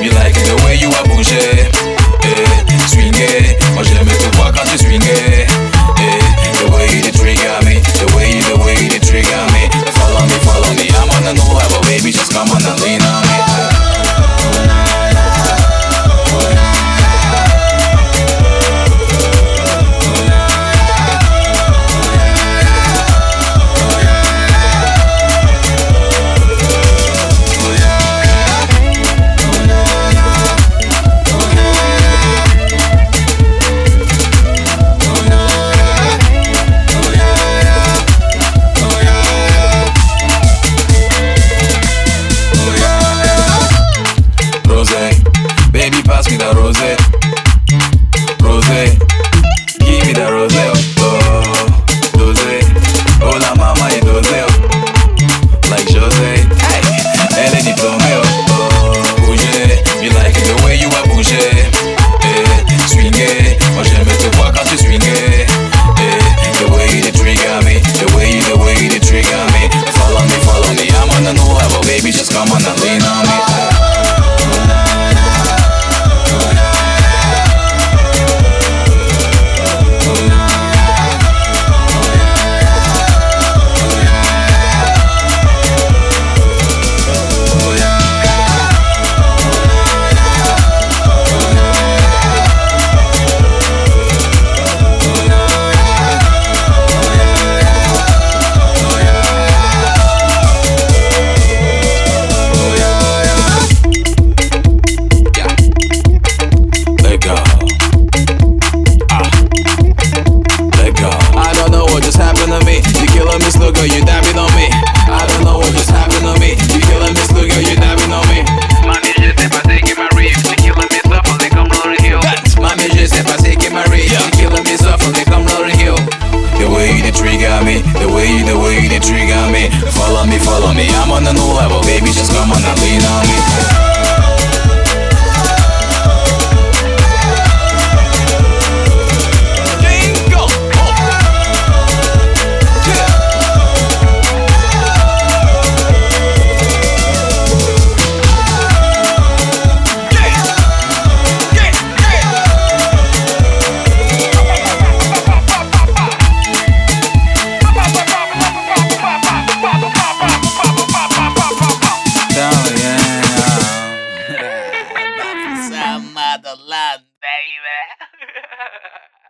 me like it the way you a bouger. Swinguer, moi j'aime te voir quand tu swinguer. The way you trigger me, the way you trigger me. Follow me, I'm on the no level, baby, just come on and lean on me. Baby, pass me the rose. Rose, give me the rose. Oh, dose. Oh, la mama est dose. Like Jose. Hey, elle est diplômée. Oh, bouger. Me like it the way you a bouger. Swinguer. Moi j'aime te voir quand tu swinguer. The way you trigger me. The way you trigger me. Follow me. I'm on the new level, baby. Just come on and lean on me. Look, girl, you dabbing on me. I don't know what just happened to me. You killing me, slow, girl, you dabbing on me. Mami, je sais pas c'est qui m'arrive. Tu killing me softly comme Lauryn Hill. Mami, je sais pas c'est qui m'arrive. You killing me softly comme Lauryn Hill. The way you trigger me, the way you trigger me. Follow me, I'm on the new level, baby, just come on and lean on me. Motherland, baby.